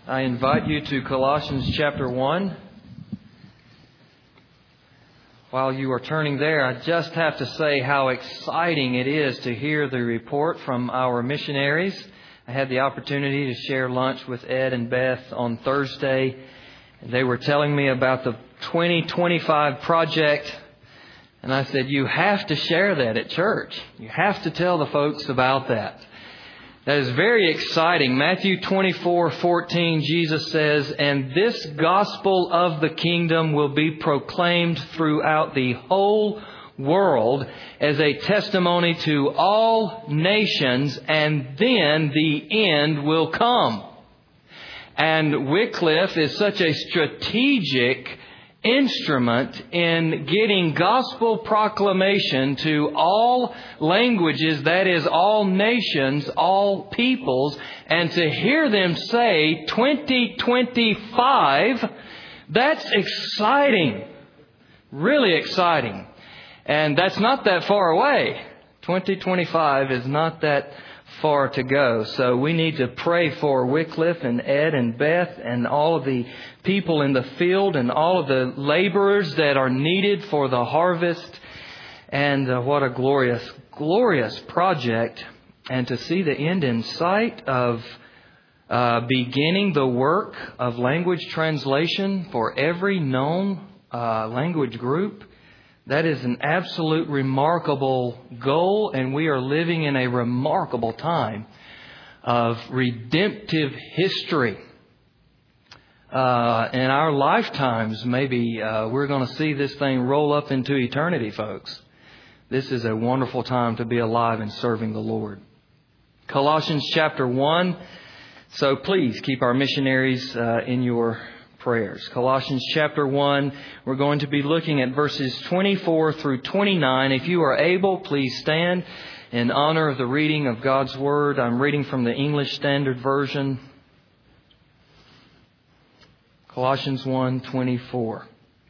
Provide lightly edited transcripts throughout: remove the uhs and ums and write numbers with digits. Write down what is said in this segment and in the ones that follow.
I invite you to Colossians chapter 1. While you are turning there, I just have to say how exciting it is to hear the report from our missionaries. I had the opportunity to share lunch with Ed and Beth on Thursday. They were telling me about the 2025 project. And I said, you have to share that at church. You have to tell the folks about that. That is very exciting. Matthew 24:14, Jesus says, "And this gospel of the kingdom will be proclaimed throughout the whole world as a testimony to all nations, and then the end will come." And Wycliffe is such a strategic instrument in getting gospel proclamation to all languages, that is, all nations, all peoples, and to hear them say 2025, that's exciting, really exciting. And that's not that far away. 2025 is not that far to go. So we need to pray for Wycliffe and Ed and Beth and all of the people in the field and all of the laborers that are needed for the harvest. And what a glorious, glorious project. And to see the end in sight of beginning the work of language translation for every known language group. That is an absolute remarkable goal, and we are living in a remarkable time of redemptive history. In our lifetimes, maybe we're going to see this thing roll up into eternity, folks. This is a wonderful time to be alive and serving the Lord. Colossians chapter 1. So please keep our missionaries in your prayers. Colossians chapter 1, we're going to be looking at verses 24 through 29. If you are able, please stand in honor of the reading of God's Word. I'm reading from the English Standard Version. Colossians 1:24.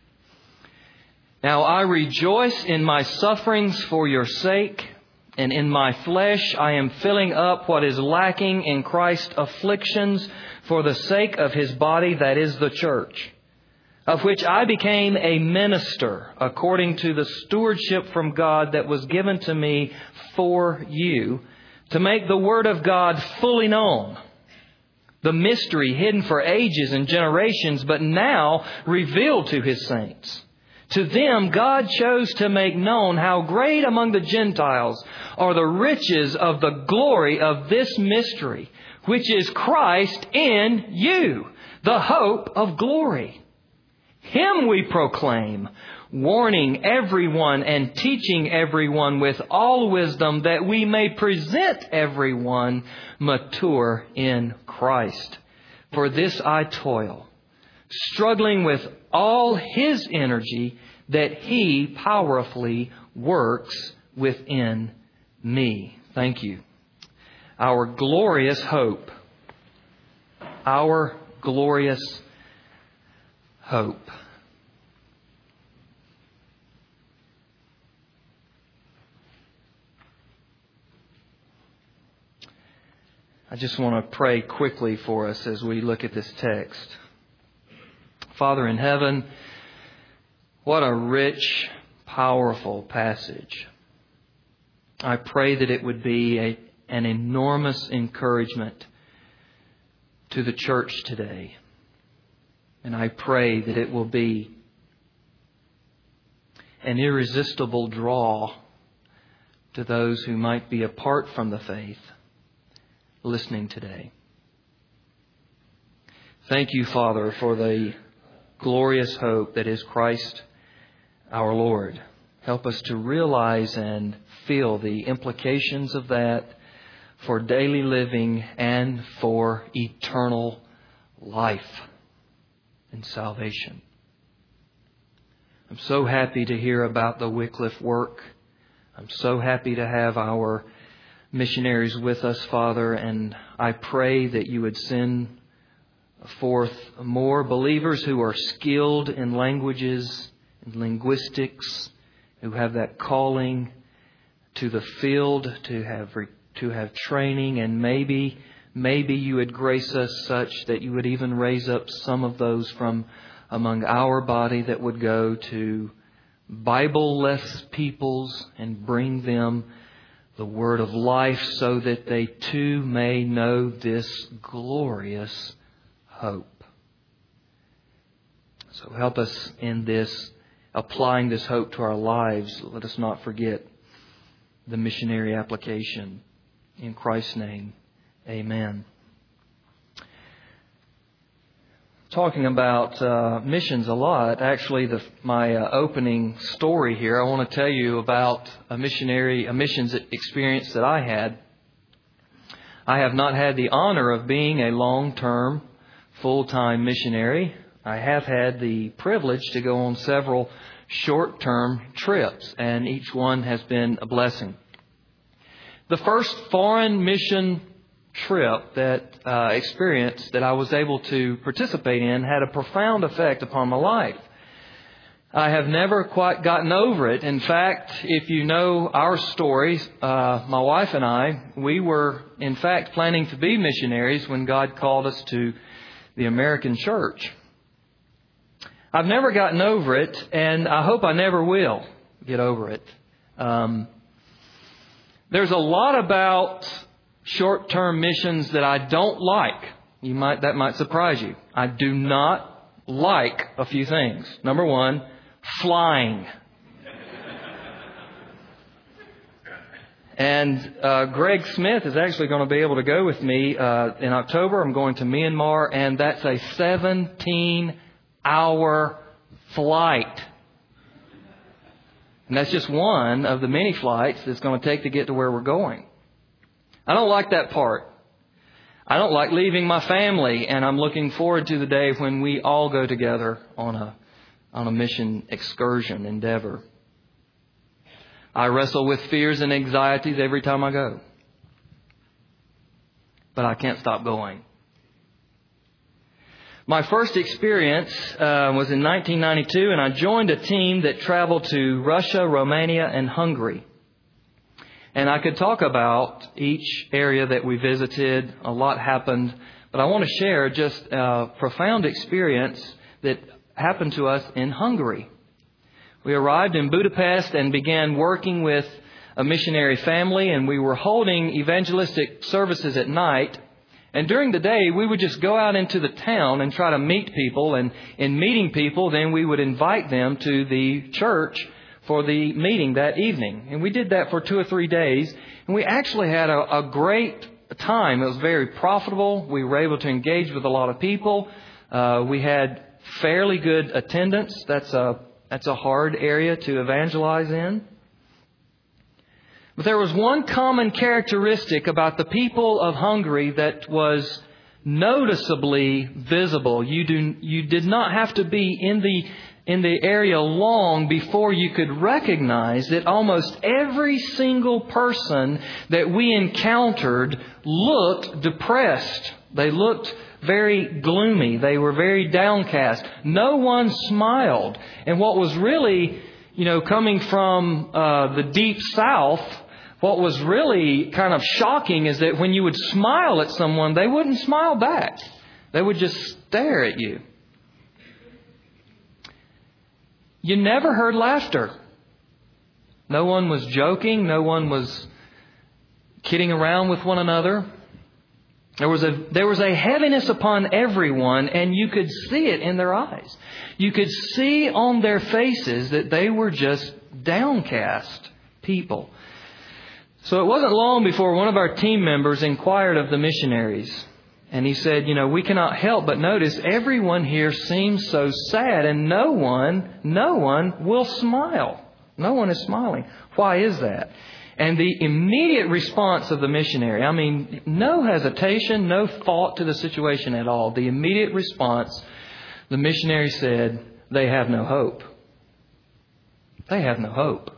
"Now I rejoice in my sufferings for your sake, and in my flesh I am filling up what is lacking in Christ's afflictions for the sake of His body, that is the church, of which I became a minister according to the stewardship from God that was given to me for you, to make the Word of God fully known, the mystery hidden for ages and generations, but now revealed to His saints. To them God chose to make known how great among the Gentiles are the riches of the glory of this mystery, which is Christ in you, the hope of glory. Him we proclaim, warning everyone and teaching everyone with all wisdom, that we may present everyone mature in Christ. For this I toil, struggling with all His energy that He powerfully works within me." Thank you. Our glorious hope. Our glorious hope. I just want to pray quickly for us as we look at this text. Father in heaven, what a rich, powerful passage. I pray that it would be an enormous encouragement to the church today. And I pray that it will be an irresistible draw to those who might be apart from the faith listening today. Thank you, Father, for the glorious hope that is Christ our Lord. Help us to realize and feel the implications of that for daily living and for eternal life and salvation. I'm so happy to hear about the Wycliffe work. I'm so happy to have our missionaries with us, Father, and I pray that you would send forth more believers who are skilled in languages and linguistics, who have that calling to the field, to have training, and maybe maybe you would grace us such that you would even raise up some of those from among our body that would go to Bible-less peoples and bring them the word of life so that they too may know this glorious hope. So help us in this, applying this hope to our lives. Let us not forget the missionary application. In Christ's name, amen. Talking about missions a lot. Actually, my opening story here, I want to tell you about a missions experience that I had. I have not had the honor of being a long-term, full-time missionary. I have had the privilege to go on several short-term trips, and each one has been a blessing. The first foreign mission trip experience that I was able to participate in had a profound effect upon my life. I have never quite gotten over it. In fact, if you know our stories, my wife and I, we were in fact planning to be missionaries when God called us to the American church. I've never gotten over it, and I hope I never will get over it. There's a lot about short-term missions that I don't like. That might surprise you. I do not like a few things. Number one, flying. And Greg Smith is actually going to be able to go with me in October. I'm going to Myanmar, and that's a 17-hour flight. And that's just one of the many flights it's going to take to get to where we're going. I don't like that part. I don't like leaving my family, and I'm looking forward to the day when we all go together on a mission excursion endeavor. I wrestle with fears and anxieties every time I go. But I can't stop going. My first experience was in 1992, and I joined a team that traveled to Russia, Romania, and Hungary. And I could talk about each area that we visited. A lot happened. But I want to share just a profound experience that happened to us in Hungary. We arrived in Budapest and began working with a missionary family, and we were holding evangelistic services at night. And during the day, we would just go out into the town and try to meet people. And in meeting people, then we would invite them to the church for the meeting that evening. And we did that for 2 or 3 days. And we actually had a great time. It was very profitable. We were able to engage with a lot of people. We had fairly good attendance. That's a hard area to evangelize in. But there was one common characteristic about the people of Hungary that was noticeably visible. You did not have to be in the area long before you could recognize that almost every single person that we encountered looked depressed. They looked very gloomy. They were very downcast. No one smiled. And what was really, coming from the deep south, what was really kind of shocking is that when you would smile at someone, they wouldn't smile back. They would just stare at you. You never heard laughter. No one was joking. No one was kidding around with one another. There was a heaviness upon everyone, and you could see it in their eyes. You could see on their faces that they were just downcast people. So it wasn't long before one of our team members inquired of the missionaries. And he said, we cannot help but notice everyone here seems so sad, and no one will smile. No one is smiling. Why is that? And the immediate response of the missionary, no hesitation, no thought to the situation at all. The immediate response, the missionary said, they have no hope. They have no hope.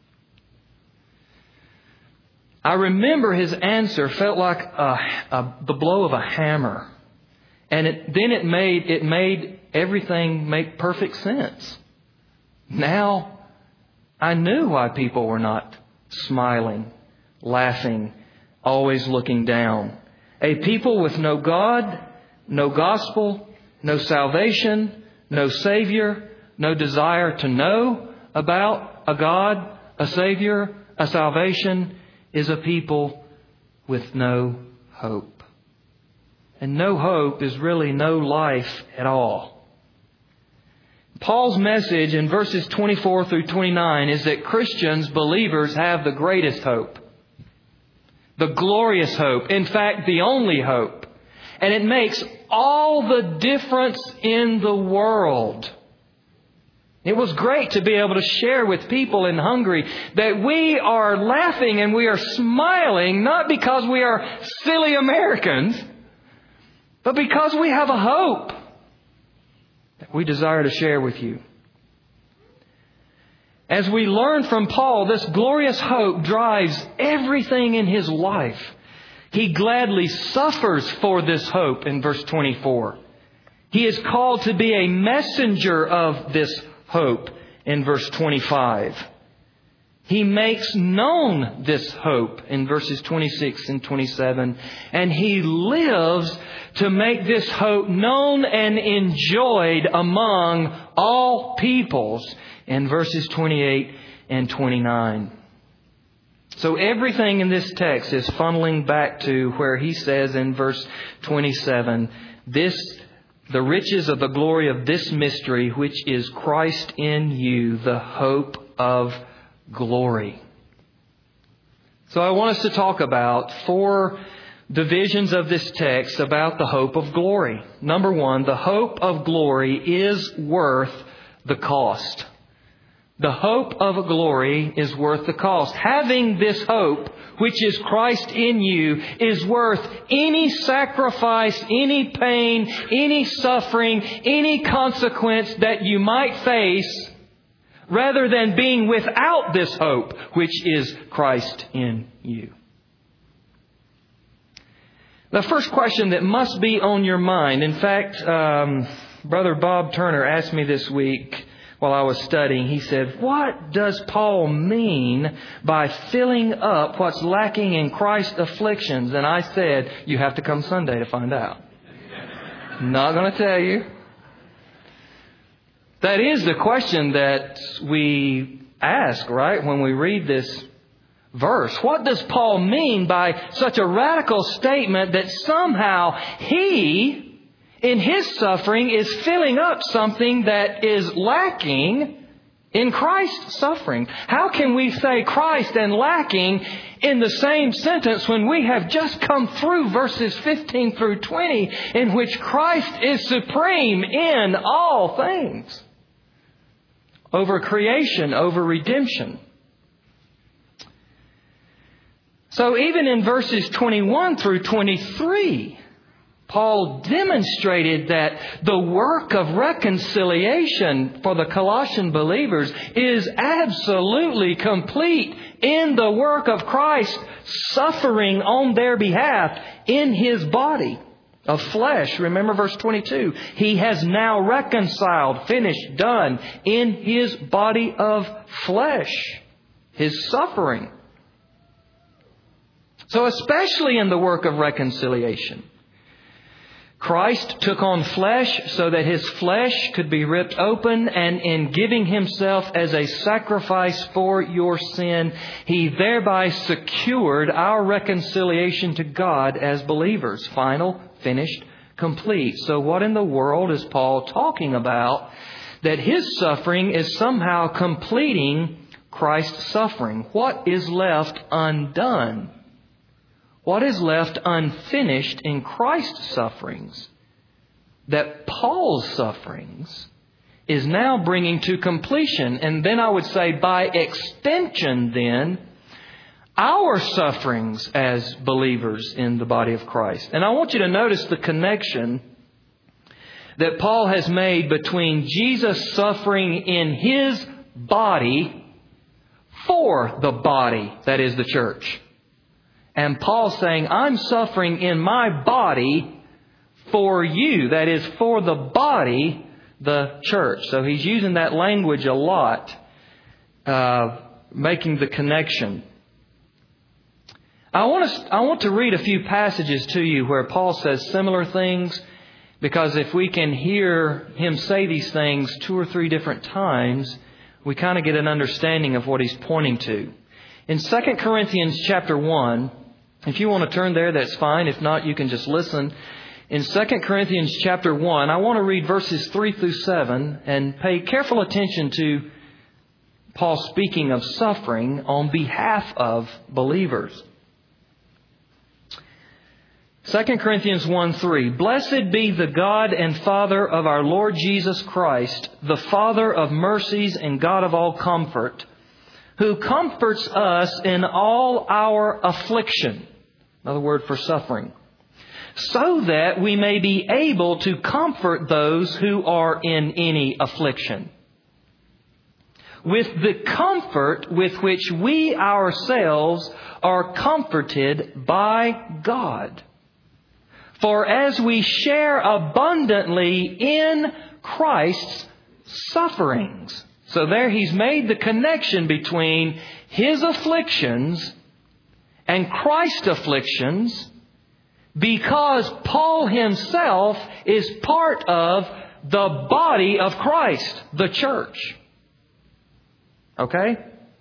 I remember his answer felt like the blow of a hammer. And it made everything make perfect sense. Now, I knew why people were not smiling, laughing, always looking down. A people with no God, no gospel, no salvation, no Savior, no desire to know about a God, a Savior, a salvation, is a people with no hope. And no hope is really no life at all. Paul's message in verses 24 through 29 is that Christians, believers, have the greatest hope. The glorious hope. In fact, the only hope. And it makes all the difference in the world. It was great to be able to share with people in Hungary that we are laughing and we are smiling, not because we are silly Americans, but because we have a hope that we desire to share with you. As we learn from Paul, this glorious hope drives everything in his life. He gladly suffers for this hope in verse 24. He is called to be a messenger of this hope in verse 25. He makes known this hope in verses 26 and 27. And he lives to make this hope known and enjoyed among all peoples in verses 28 and 29. So everything in this text is funneling back to where he says in verse 27, the riches of the glory of this mystery, which is Christ in you, the hope of glory. So I want us to talk about 4 divisions of this text about the hope of glory. Number 1, the hope of glory is worth the cost. The hope of glory is worth the cost. Having this hope, which is Christ in you, is worth any sacrifice, any pain, any suffering, any consequence that you might face, rather than being without this hope, which is Christ in you. The first question that must be on your mind, in fact, Brother Bob Turner asked me this week while I was studying, he said, what does Paul mean by filling up what's lacking in Christ's afflictions? And I said, you have to come Sunday to find out. Not going to tell you. That is the question that we ask, right, when we read this verse. What does Paul mean by such a radical statement that somehow he, in his suffering, is filling up something that is lacking in Christ's suffering? How can we say Christ and lacking in the same sentence when we have just come through verses 15 through 20 in which Christ is supreme in all things? Over creation, over redemption. So even in verses 21 through 23, Paul demonstrated that the work of reconciliation for the Colossian believers is absolutely complete in the work of Christ suffering on their behalf in His body of flesh. Remember verse 22. He has now reconciled, finished, done in His body of flesh. His suffering. So especially in the work of reconciliation, Christ took on flesh so that His flesh could be ripped open, and in giving Himself as a sacrifice for your sin, He thereby secured our reconciliation to God as believers. Final, finished, complete. So what in the world is Paul talking about? That His suffering is somehow completing Christ's suffering. What is left undone? What is left unfinished in Christ's sufferings that Paul's sufferings is now bringing to completion? And then I would say by extension then, our sufferings as believers in the body of Christ. And I want you to notice the connection that Paul has made between Jesus suffering in His body for the body, that is the church. And Paul saying, I'm suffering in my body for you. That is, for the body, the church. So he's using that language a lot, making the connection. I want to read a few passages to you where Paul says similar things, because if we can hear him say these things 2 or 3 different times, we kind of get an understanding of what he's pointing to. In 2 Corinthians chapter 1, if you want to turn there, that's fine. If not, you can just listen. In 2 Corinthians chapter 1, I want to read verses 3 through 7 and pay careful attention to Paul speaking of suffering on behalf of believers. 2 Corinthians 1:3, Blessed be the God and Father of our Lord Jesus Christ, the Father of mercies and God of all comfort, who comforts us in all our affliction. Another word for suffering. So that we may be able to comfort those who are in any affliction, with the comfort with which we ourselves are comforted by God. For as we share abundantly in Christ's sufferings. So there he's made the connection between his afflictions and Christ's afflictions, because Paul himself is part of the body of Christ, the church. Okay?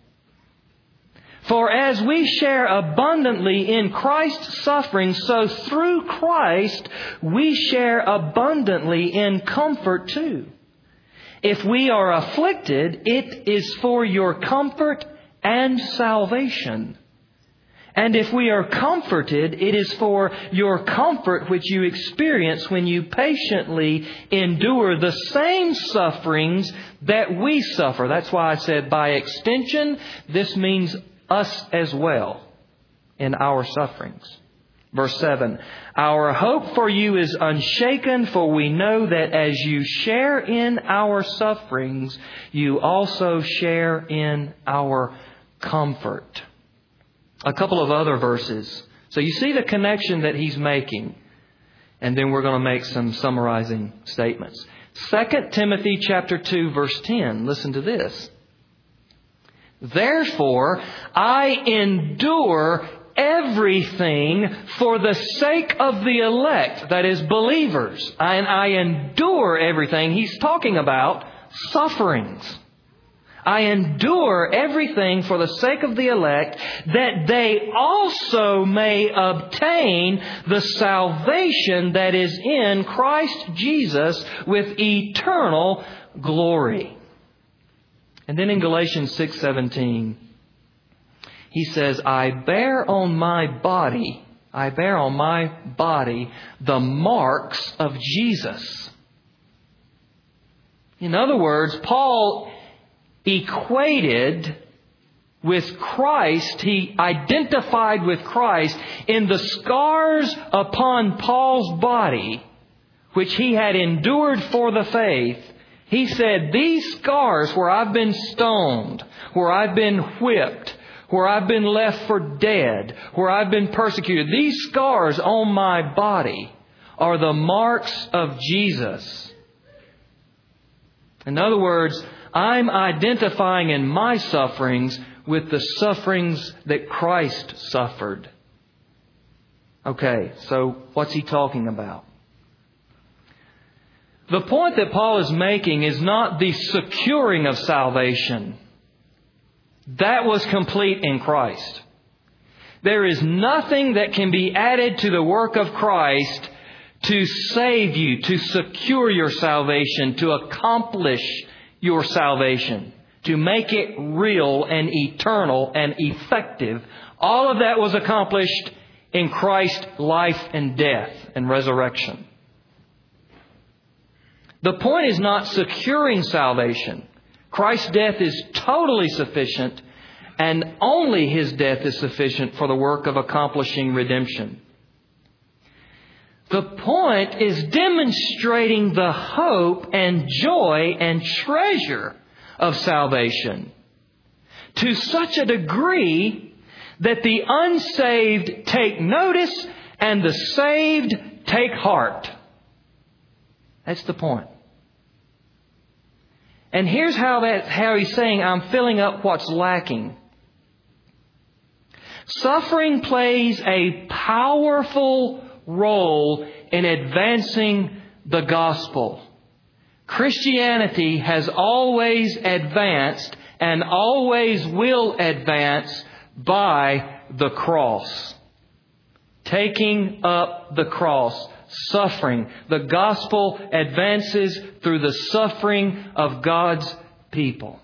For as we share abundantly in Christ's suffering, so through Christ we share abundantly in comfort too. If we are afflicted, it is for your comfort and salvation. And if we are comforted, it is for your comfort which you experience when you patiently endure the same sufferings that we suffer. That's why I said by extension, this means us as well in our sufferings. Verse 7, Our hope for you is unshaken, for we know that as you share in our sufferings, you also share in our comfort. A couple of other verses. So you see the connection that he's making. And then we're going to make some summarizing statements. 2 Timothy chapter 2, verse 10. Listen to this. Therefore, I endure everything for the sake of the elect, that is, believers. And I endure everything. He's talking about sufferings. I endure everything for the sake of the elect, that they also may obtain the salvation that is in Christ Jesus with eternal glory. And then in Galatians 6:17, he says, I bear on my body the marks of Jesus. In other words, Paul equated with Christ, he identified with Christ in the scars upon Paul's body, which he had endured for the faith. He said, these scars where I've been stoned, where I've been whipped, where I've been left for dead, where I've been persecuted, these scars on my body are the marks of Jesus. In other words, I'm identifying in my sufferings with the sufferings that Christ suffered. Okay, so what's he talking about? The point that Paul is making is not the securing of salvation. That was complete in Christ. There is nothing that can be added to the work of Christ to save you, to secure your salvation, to accomplish your salvation, to make it real and eternal and effective. All of that was accomplished in Christ's life and death and resurrection. The point is not securing salvation. Christ's death is totally sufficient, and only His death is sufficient for the work of accomplishing redemption. The point is demonstrating the hope and joy and treasure of salvation to such a degree that the unsaved take notice and the saved take heart. That's the point. And here's how he's saying, I'm filling up what's lacking. Suffering plays a powerful role in advancing the gospel. Christianity has always advanced and always will advance by the cross. Taking up the cross, suffering. The gospel advances through the suffering of God's people.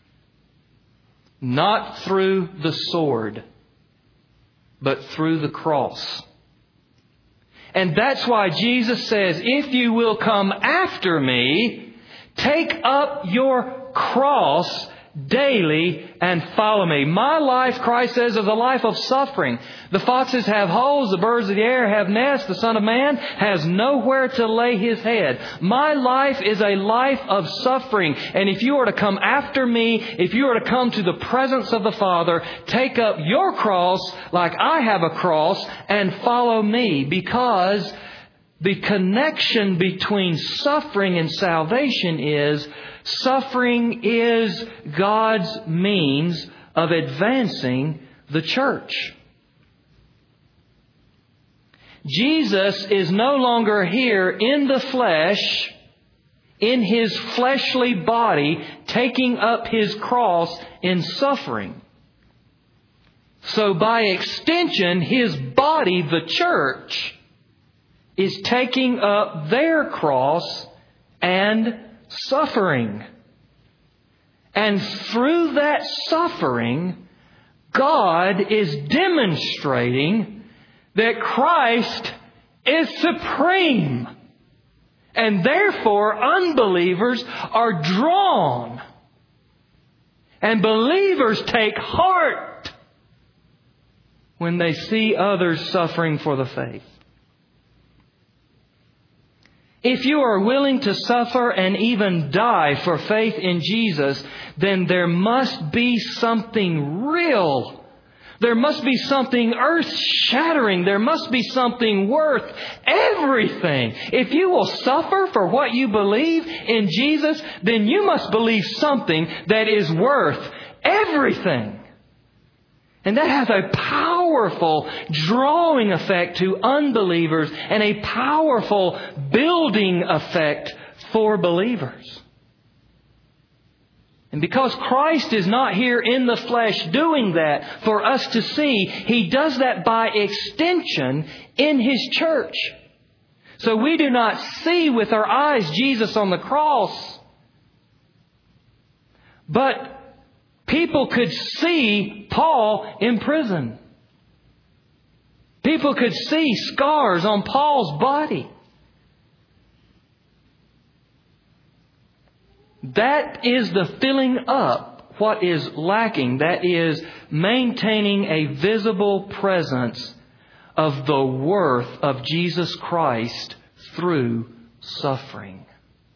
Not through the sword, but through the cross. And that's why Jesus says, if you will come after me, take up your cross daily and follow me. My life, Christ says, is a life of suffering. The foxes have holes, the birds of the air have nests, the Son of Man has nowhere to lay His head. My life is a life of suffering. And if you are to come after me, if you are to come to the presence of the Father, take up your cross like I have a cross and follow me, because the connection between suffering and salvation is suffering is God's means of advancing the church. Jesus is no longer here in the flesh, in His fleshly body, taking up His cross in suffering. So by extension, His body, the church, is taking up their cross and suffering. And through that suffering, God is demonstrating that Christ is supreme. And therefore, unbelievers are drawn. And believers take heart when they see others suffering for the faith. If you are willing to suffer and even die for faith in Jesus, then there must be something real. There must be something earth-shattering. There must be something worth everything. If you will suffer for what you believe in Jesus, then you must believe something that is worth everything. And that has a powerful drawing effect to unbelievers and a powerful building effect for believers. And because Christ is not here in the flesh doing that for us to see, He does that by extension in His church. So we do not see with our eyes Jesus on the cross, but people could see Paul in prison. People could see scars on Paul's body. That is the filling up what is lacking. That is maintaining a visible presence of the worth of Jesus Christ through suffering.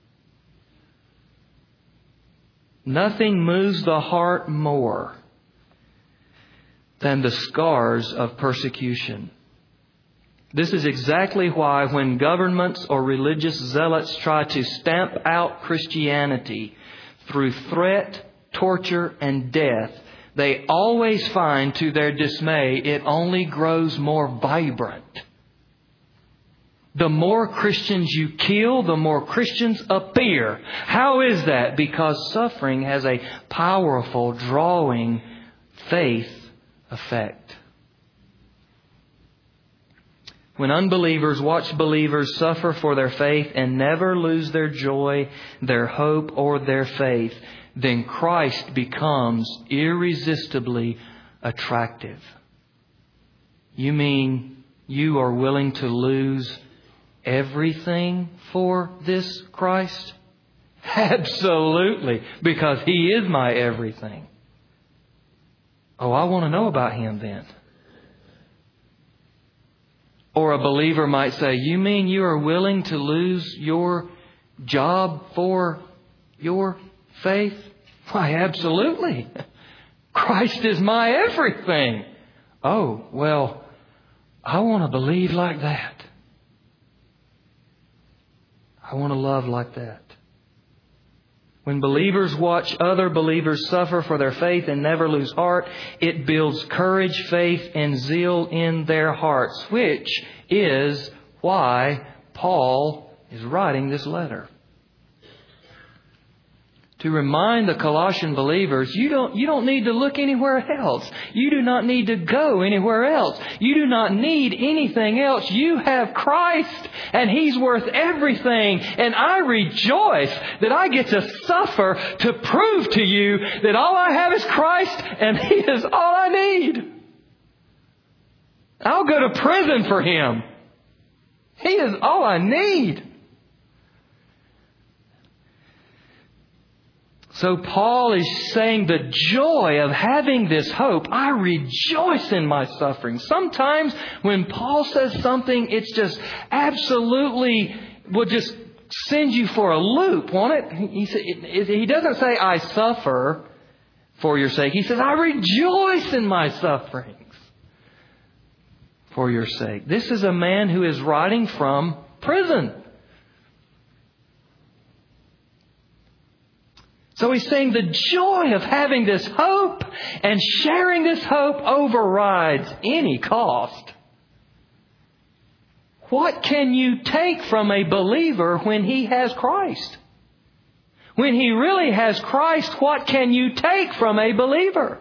Nothing moves the heart more than the scars of persecution. This is exactly why when governments or religious zealots try to stamp out Christianity through threat, torture, and death, they always find to their dismay it only grows more vibrant. The more Christians you kill, the more Christians appear. How is that? Because suffering has a powerful drawing faith effect. When unbelievers watch believers suffer for their faith and never lose their joy, their hope, or their faith, then Christ becomes irresistibly attractive. You mean you are willing to lose everything for this Christ? Absolutely, because He is my everything. Oh, I want to know about Him then. Or a believer might say, you mean you are willing to lose your job for your faith? Why, absolutely. Christ is my everything. Oh, well, I want to believe like that. I want to love like that. When believers watch other believers suffer for their faith and never lose heart, it builds courage, faith, and zeal in their hearts, which is why Paul is writing this letter. To remind the Colossian believers, you don't need to look anywhere else. You do not need to go anywhere else. You do not need anything else. You have Christ, and He's worth everything. And I rejoice that I get to suffer to prove to you that all I have is Christ, and He is all I need. I'll go to prison for Him. He is all I need. So Paul is saying the joy of having this hope. I rejoice in my suffering. Sometimes when Paul says something, it's just absolutely will just send you for a loop, won't it? He doesn't say, I suffer for your sake. He says, I rejoice in my sufferings for your sake. This is a man who is writing from prison. So he's saying the joy of having this hope and sharing this hope overrides any cost. What can you take from a believer when he has Christ? When he really has Christ, what can you take from a believer?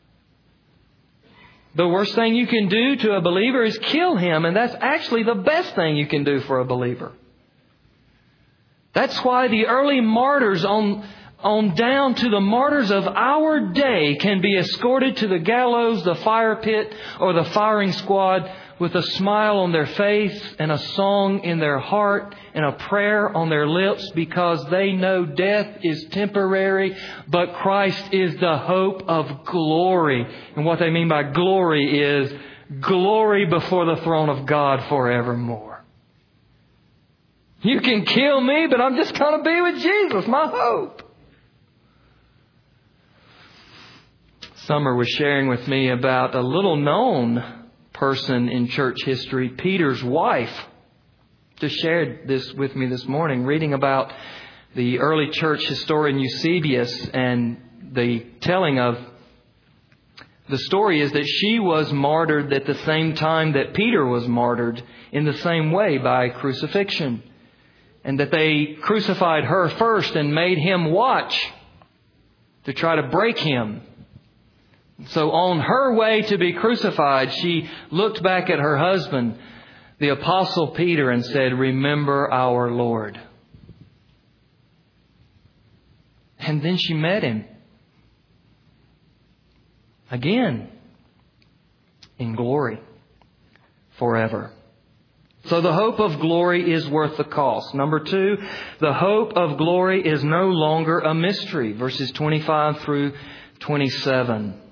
The worst thing you can do to a believer is kill him, and that's actually the best thing you can do for a believer. That's why the early martyrs on down to the martyrs of our day can be escorted to the gallows, the fire pit, or the firing squad with a smile on their face and a song in their heart and a prayer on their lips, because they know death is temporary, but Christ is the hope of glory. And what they mean by glory is glory before the throne of God forevermore. You can kill me, but I'm just going to be with Jesus, my hope. Summer was sharing with me about a little known person in church history, Peter's wife. Just shared this with me this morning, reading about the early church historian Eusebius, and the telling of the story is that she was martyred at the same time that Peter was martyred, in the same way, by crucifixion. And that they crucified her first and made him watch to try to break him. So on her way to be crucified, she looked back at her husband, the Apostle Peter, and said, "Remember our Lord." And then she met him again in glory forever. So the hope of glory is worth the cost. Number 2, the hope of glory is no longer a mystery. Verses 25 through 27.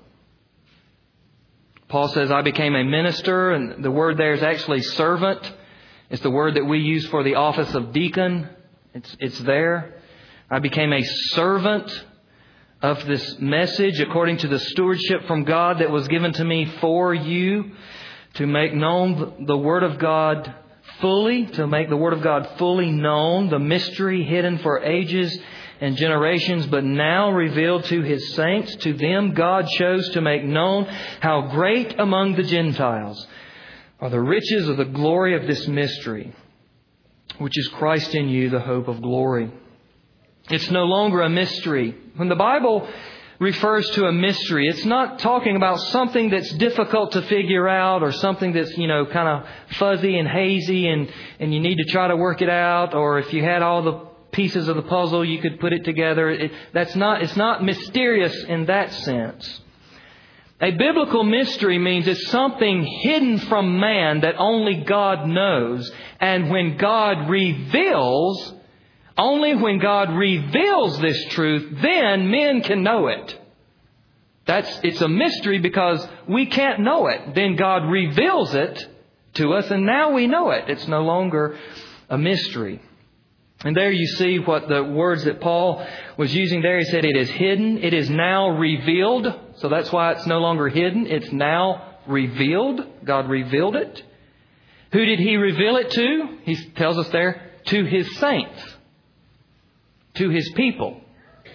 Paul says, I became a minister, and the word there is actually servant. It's the word that we use for the office of deacon. It's there. I became a servant of this message according to the stewardship from God that was given to me for you, to make known the Word of God fully, to make the Word of God fully known, the mystery hidden for ages and generations, but now revealed to His saints. To them God chose to make known how great among the Gentiles are the riches of the glory of this mystery, which is Christ in you, the hope of glory. It's no longer a mystery. When the Bible refers to a mystery, it's not talking about something that's difficult to figure out, or something that's, kind of fuzzy and hazy and you need to try to work it out, or if you had all the pieces of the puzzle, you could put it together. It's not mysterious in that sense. A biblical mystery means it's something hidden from man that only God knows. And when God reveals, only when God reveals this truth, then men can know it. It's a mystery because we can't know it. Then God reveals it to us, and now we know it. It's no longer a mystery. And there you see what the words that Paul was using there. He said it is hidden. It is now revealed. So that's why it's no longer hidden. It's now revealed. God revealed it. Who did He reveal it to? He tells us there, to His saints. To His people.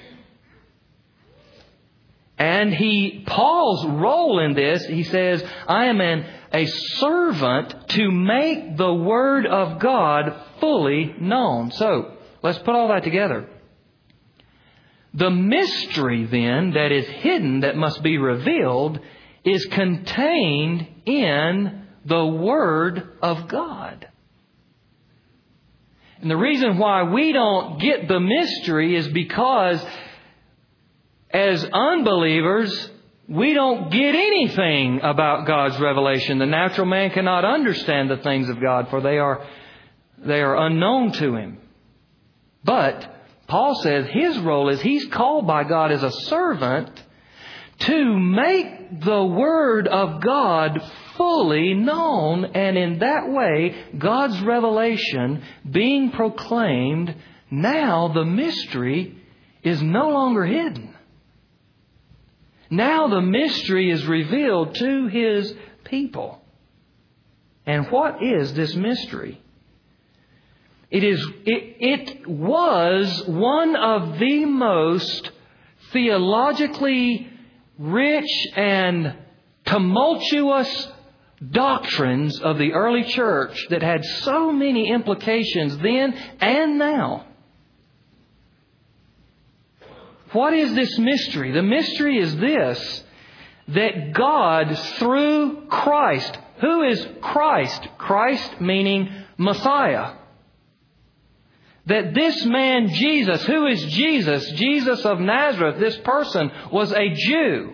And Paul's role in this, he says, I am a servant to make the Word of God fully known. So, let's put all that together. The mystery then that is hidden, that must be revealed, is contained in the Word of God. And the reason why we don't get the mystery is because as unbelievers, we don't get anything about God's revelation. The natural man cannot understand the things of God, for they are unknown to him. But Paul says his role is he's called by God as a servant to make the Word of God fully known, and in that way, God's revelation being proclaimed, now the mystery is no longer hidden. Now the mystery is revealed to His people. And what is this mystery? It was one of the most theologically rich and tumultuous doctrines of the early church that had so many implications then and now. What is this mystery? The mystery is this, that God through Christ, who is Christ? Christ meaning Messiah. That this man Jesus, who is Jesus? Jesus of Nazareth, this person was a Jew.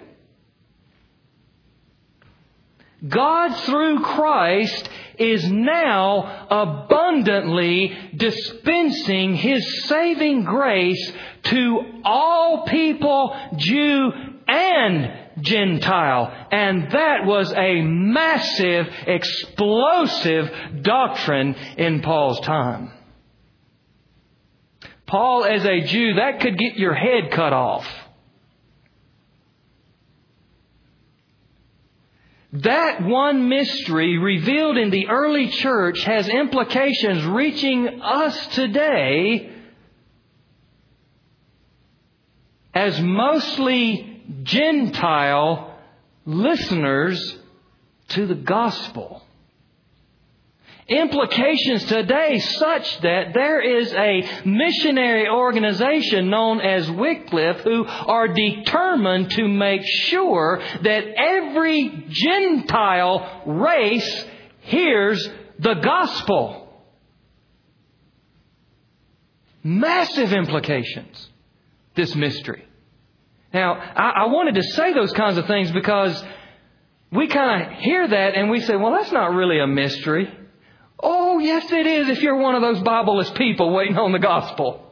God through Christ is now abundantly dispensing His saving grace to all people, Jew and Gentile. And that was a massive, explosive doctrine in Paul's time. Paul, as a Jew, that could get your head cut off. That one mystery revealed in the early church has implications reaching us today as mostly Gentile listeners to the gospel. Implications today such that there is a missionary organization known as Wycliffe who are determined to make sure that every Gentile race hears the gospel. Massive implications, this mystery. Now, I wanted to say those kinds of things because we kind of hear that and we say, well, that's not really a mystery. Oh, yes, it is if you're one of those Bibleless people waiting on the gospel.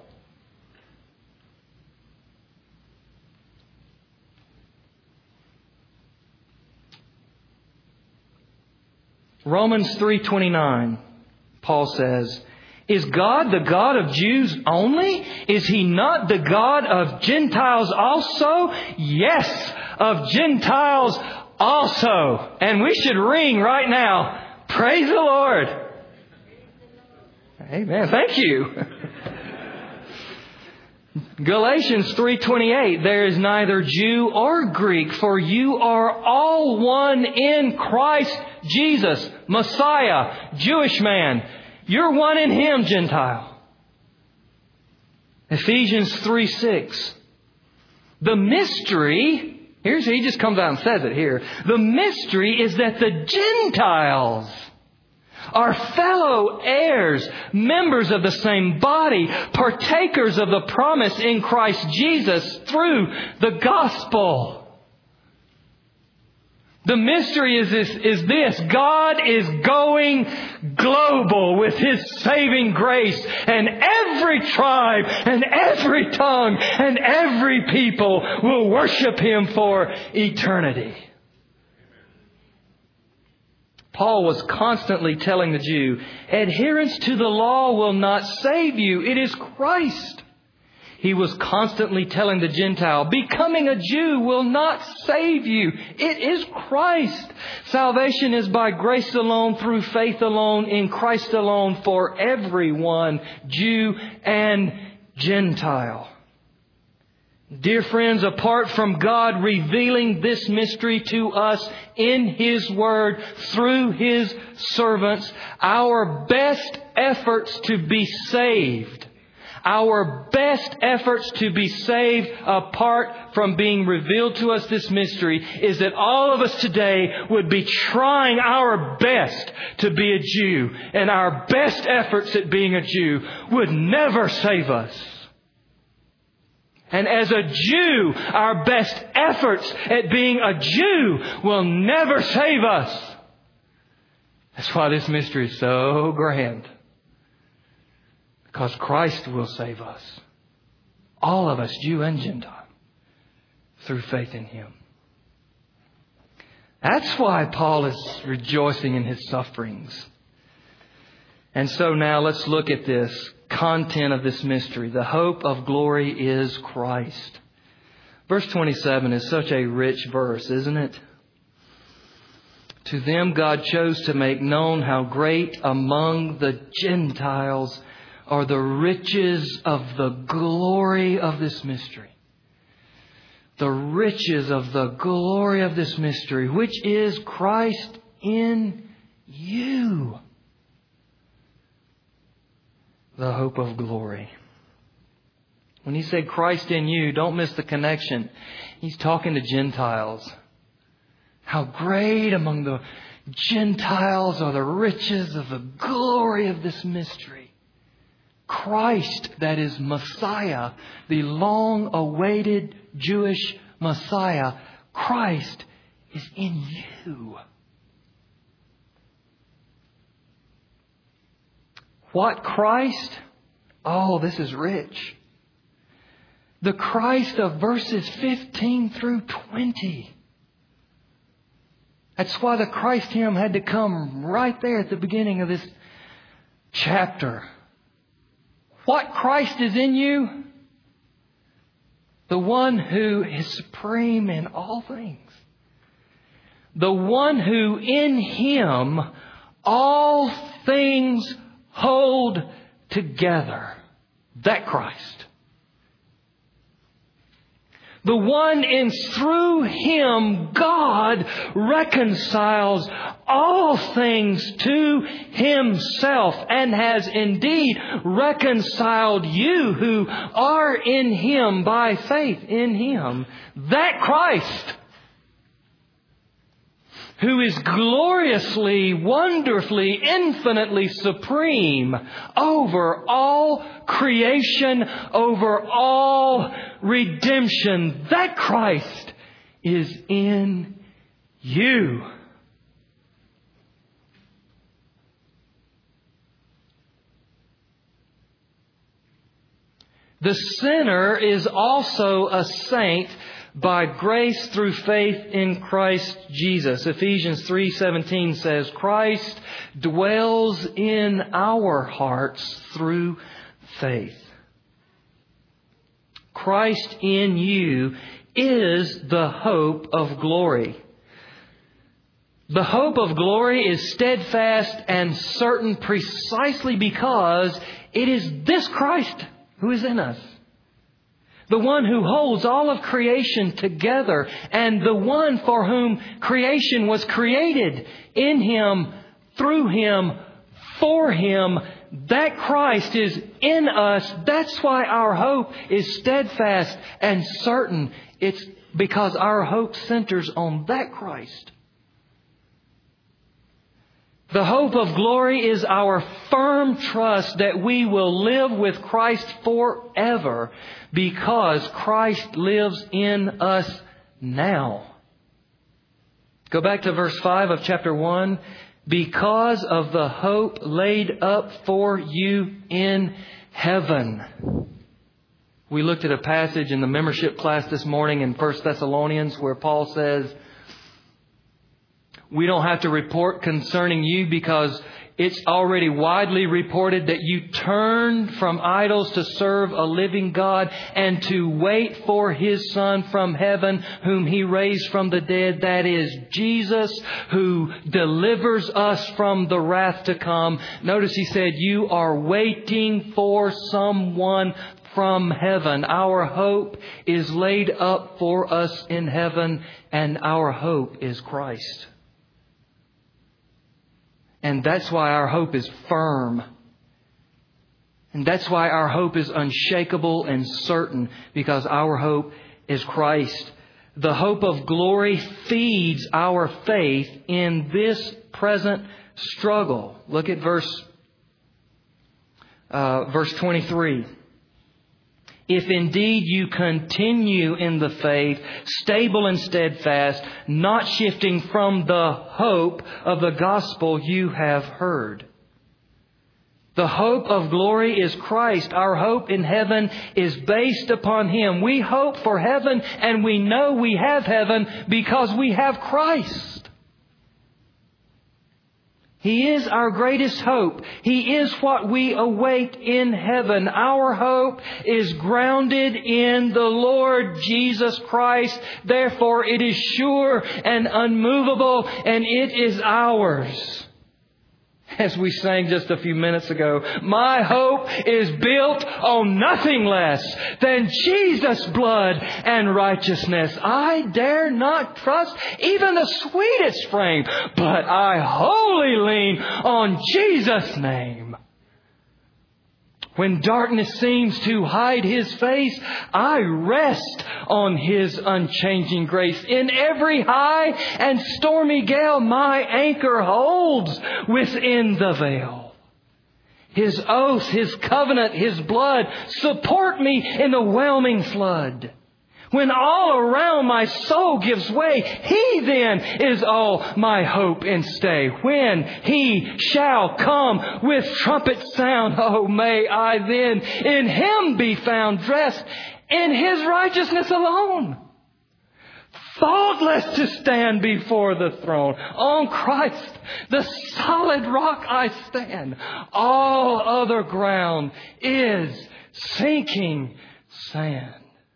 Romans 3:29, Paul says, is God the God of Jews only? Is He not the God of Gentiles also? Yes, of Gentiles also. And we should ring right now. Praise the Lord. Amen. Thank you. Galatians 3:28, there is neither Jew or Greek, for you are all one in Christ Jesus, Messiah, Jewish man. You're one in Him, Gentile. Ephesians 3:6. The mystery, he just comes out and says it here. The mystery is that the Gentiles are fellow heirs, members of the same body, partakers of the promise in Christ Jesus through the gospel. The mystery is this. God is going global with His saving grace, and every tribe and every tongue and every people will worship Him for eternity. Paul was constantly telling the Jew, adherence to the law will not save you. It is Christ. He was constantly telling the Gentile, becoming a Jew will not save you. It is Christ. Salvation is by grace alone, through faith alone, in Christ alone, for everyone, Jew and Gentile. Dear friends, apart from God revealing this mystery to us in His Word through His servants, our best efforts to be saved, apart from being revealed to us this mystery, is that all of us today would be trying our best to be a Jew. And our best efforts at being a Jew would never save us. And as a Jew, our best efforts at being a Jew will never save us. That's why this mystery is so grand. Because Christ will save us. All of us, Jew and Gentile, through faith in Him. That's why Paul is rejoicing in his sufferings. And so now let's look at this content of this mystery. The hope of glory is Christ. Verse 27 is such a rich verse, isn't it? To them God chose to make known how great among the Gentiles are the riches of the glory of this mystery. The riches of the glory of this mystery, which is Christ in you. The hope of glory. When he said Christ in you, don't miss the connection. He's talking to Gentiles. How great among the Gentiles are the riches of the glory of this mystery. Christ, that is Messiah, the long-awaited Jewish Messiah, Christ is in you. What Christ? Oh, this is rich. The Christ of verses 15 through 20. That's why the Christ hymn had to come right there at the beginning of this chapter. What Christ is in you? The one who is supreme in all things. The one who in Him all things hold together. That Christ. The one in through Him God reconciles all things to Himself and has indeed reconciled you who are in Him by faith in Him. That Christ, who is gloriously, wonderfully, infinitely supreme over all creation, over all redemption. That Christ is in you. The sinner is also a saint by grace through faith in Christ Jesus. Ephesians 3:17 says, Christ dwells in our hearts through faith. Christ in you is the hope of glory. The hope of glory is steadfast and certain precisely because it is this Christ who is in us. The one who holds all of creation together and the one for whom creation was created in Him, through Him, for Him. That Christ is in us. That's why our hope is steadfast and certain. It's because our hope centers on that Christ. The hope of glory is our firm trust that we will live with Christ forever because Christ lives in us now. Go back to verse 5 of chapter 1. Because of the hope laid up for you in heaven. We looked at a passage in the membership class this morning in 1 Thessalonians where Paul says, we don't have to report concerning you because it's already widely reported that you turned from idols to serve a living God and to wait for His Son from heaven, whom He raised from the dead. That is Jesus, who delivers us from the wrath to come. Notice he said, you are waiting for someone from heaven. Our hope is laid up for us in heaven, and our hope is Christ. And that's why our hope is firm. And that's why our hope is unshakable and certain, because our hope is Christ. The hope of glory feeds our faith in this present struggle. Look at verse 23. If indeed you continue in the faith, stable and steadfast, not shifting from the hope of the gospel you have heard. The hope of glory is Christ. Our hope in heaven is based upon Him. We hope for heaven, and we know we have heaven because we have Christ. He is our greatest hope. He is what we await in heaven. Our hope is grounded in the Lord Jesus Christ. Therefore, it is sure and unmovable, and it is ours. As we sang just a few minutes ago, my hope is built on nothing less than Jesus' blood and righteousness. I dare not trust even the sweetest frame, but I wholly lean on Jesus' name. When darkness seems to hide His face, I rest on His unchanging grace. In every high and stormy gale, my anchor holds within the veil. His oath, His covenant, His blood support me in the whelming flood. When all around my soul gives way, He then is all my hope and stay. When He shall come with trumpet sound, oh, may I then in Him be found dressed in His righteousness alone. Faultless to stand before the throne. On Christ, the solid rock I stand. All other ground is sinking sand.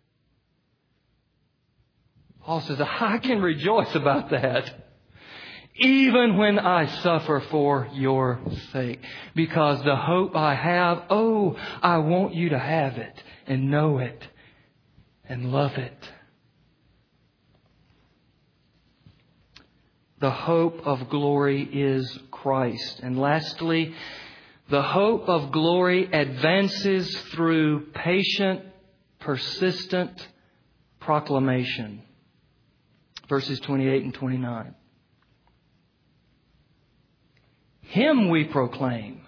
Paul says, I can rejoice about that, even when I suffer for your sake. Because the hope I have, oh, I want you to have it and know it and love it. The hope of glory is Christ. And lastly, the hope of glory advances through patient, persistent proclamation. Verses 28 and 29. Him we proclaim.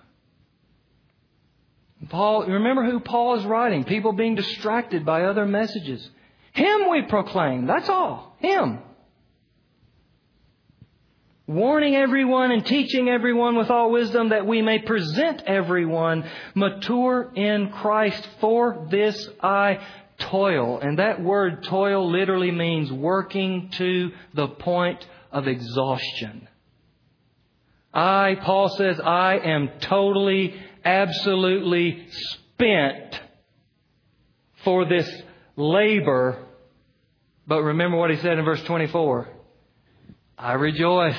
Paul, remember who Paul is writing. People being distracted by other messages. Him we proclaim. That's all. Him. Warning everyone and teaching everyone with all wisdom, that we may present everyone mature in Christ. For this I toil. And that word toil literally means working to the point of exhaustion. Paul says, I am totally, absolutely spent for this labor. But remember what he said in verse 24. I rejoice.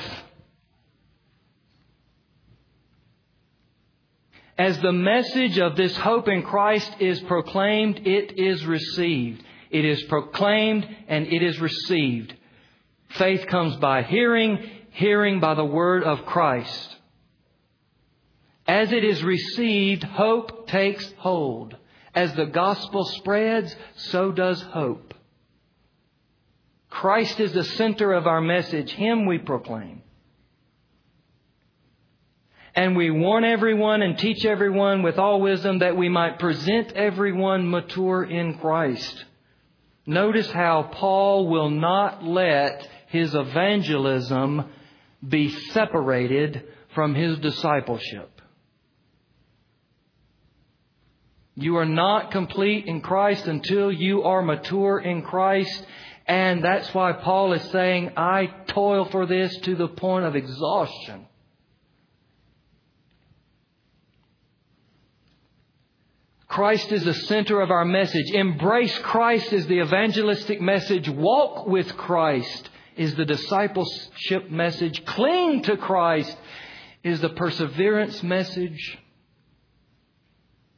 As the message of this hope in Christ is proclaimed, it is received. It is proclaimed and it is received. Faith comes by hearing, hearing by the word of Christ. As it is received, hope takes hold. As the gospel spreads, so does hope. Christ is the center of our message. Him we proclaim. And we warn everyone and teach everyone with all wisdom, that we might present everyone mature in Christ. Notice how Paul will not let his evangelism be separated from his discipleship. You are not complete in Christ until you are mature in Christ. And that's why Paul is saying, I toil for this to the point of exhaustion. Christ is the center of our message. Embrace Christ is the evangelistic message. Walk with Christ is the discipleship message. Cling to Christ is the perseverance message.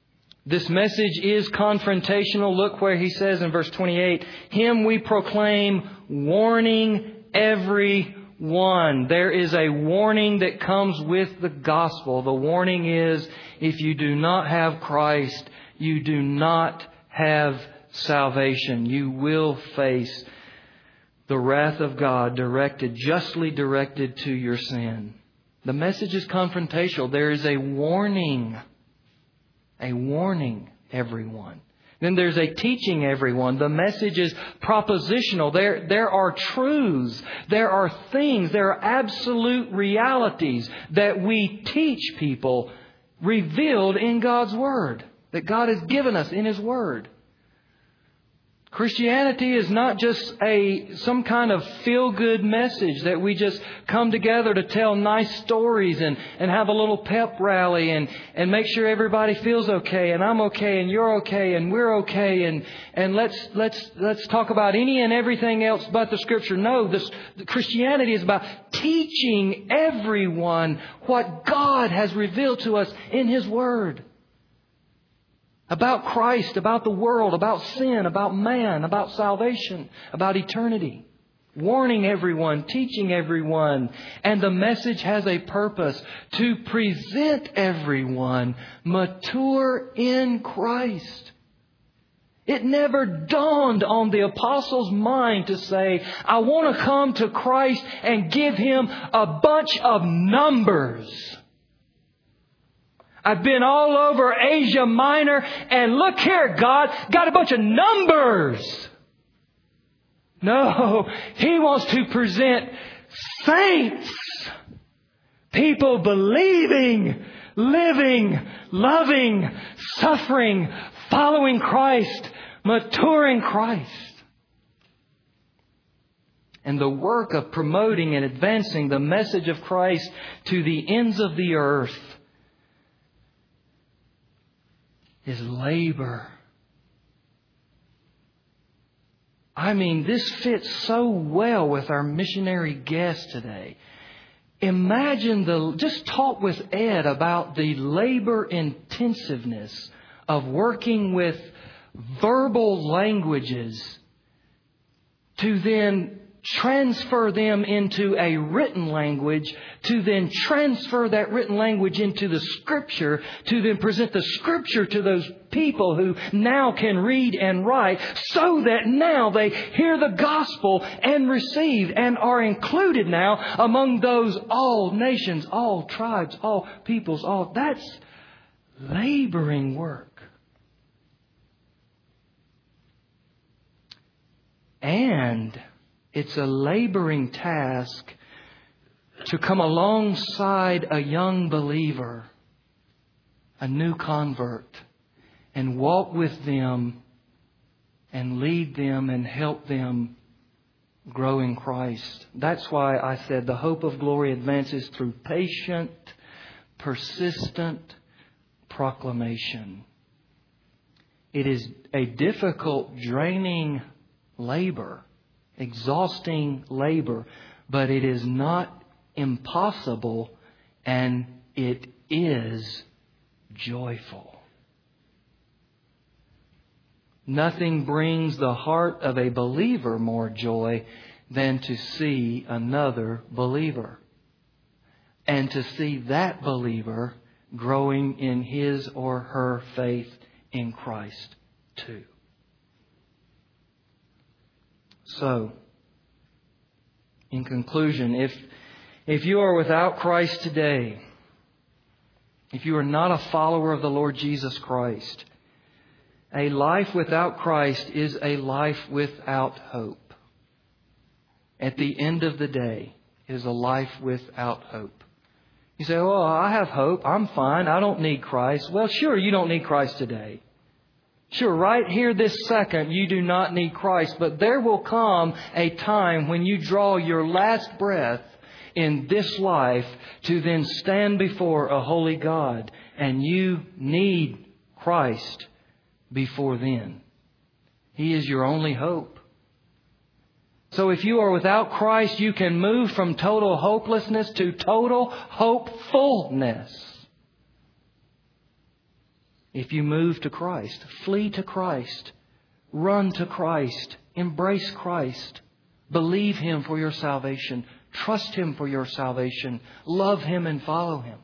This message is confrontational. Look where he says in verse 28, Him we proclaim, warning everyone. There is a warning that comes with the gospel. The warning is, if you do not have Christ, you do not have salvation. You will face the wrath of God justly directed to your sin. The message is confrontational. There is a warning. A warning, everyone. Then there's a teaching, everyone. The message is propositional. There are truths. There are things. There are absolute realities that we teach people revealed in God's Word. That God has given us in His Word. Christianity is not just some kind of feel-good message that we just come together to tell nice stories and have a little pep rally and make sure everybody feels okay and I'm okay and you're okay and we're okay and let's talk about any and everything else but the Scripture. No, Christianity is about teaching everyone what God has revealed to us in His Word. About Christ, about the world, about sin, about man, about salvation, about eternity. Warning everyone, teaching everyone. And the message has a purpose: to present everyone mature in Christ. It never dawned on the apostles' mind to say, I want to come to Christ and give Him a bunch of numbers. I've been all over Asia Minor and look here, God, got a bunch of numbers. No, He wants to present saints. People believing, living, loving, suffering, following Christ, maturing Christ. And the work of promoting and advancing the message of Christ to the ends of the earth is labor. I mean, this fits so well with our missionary guest today. Imagine just talk with Ed about the labor intensiveness of working with verbal languages to then transfer them into a written language, to then transfer that written language into the Scripture, to then present the Scripture to those people who now can read and write, so that now they hear the gospel and receive and are included now among those all nations, all tribes, all peoples, all. That's laboring work. And it's a laboring task to come alongside a young believer, a new convert, and walk with them and lead them and help them grow in Christ. That's why I said the hope of glory advances through patient, persistent proclamation. It is a difficult, draining labor. Exhausting labor, but it is not impossible, and it is joyful. Nothing brings the heart of a believer more joy than to see another believer, and to see that believer growing in his or her faith in Christ too. So, in conclusion, if you are without Christ today, if you are not a follower of the Lord Jesus Christ, a life without Christ is a life without hope. At the end of the day, it is a life without hope. You say, well, I have hope. I'm fine. I don't need Christ. Well, sure, you don't need Christ today. Sure, right here this second, you do not need Christ. But there will come a time when you draw your last breath in this life to then stand before a holy God. And you need Christ before then. He is your only hope. So if you are without Christ, you can move from total hopelessness to total hopefulness. If you move to Christ, flee to Christ, run to Christ, embrace Christ, believe Him for your salvation, trust Him for your salvation, love Him and follow Him.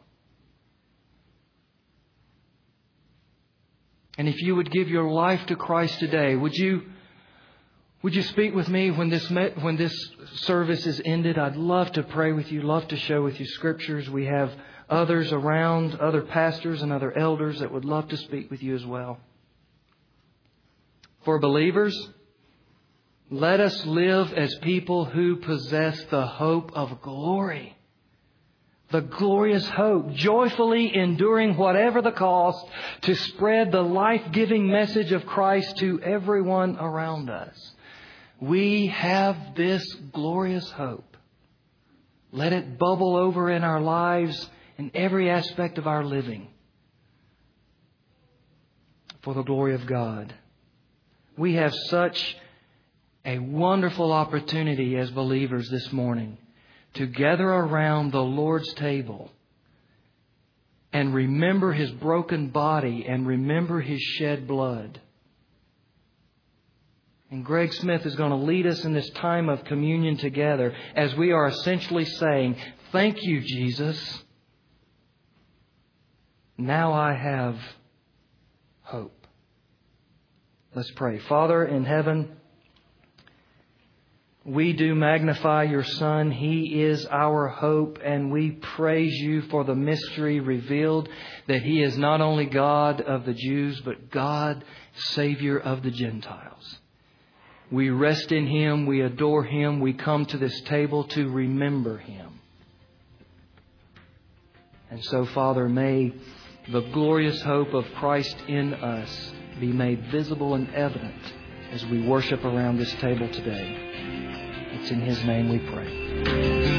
And if you would give your life to Christ today, would you speak with me when this service is ended? I'd love to pray with you, love to share with you scriptures. We have others around, other pastors and other elders that would love to speak with you as well. For believers, let us live as people who possess the hope of glory. The glorious hope, joyfully enduring whatever the cost to spread the life-giving message of Christ to everyone around us. We have this glorious hope. Let it bubble over in our lives in every aspect of our living for the glory of God. We have such a wonderful opportunity as believers this morning to gather around the Lord's table and remember His broken body and remember His shed blood. And Greg Smith is going to lead us in this time of communion together as we are essentially saying, thank you, Jesus. Now I have hope. Let's pray. Father in heaven, we do magnify Your Son. He is our hope, and we praise You for the mystery revealed that He is not only God of the Jews, but God, Savior of the Gentiles. We rest in Him. We adore Him. We come to this table to remember Him. And so, Father, may the glorious hope of Christ in us be made visible and evident as we worship around this table today. It's in His name we pray.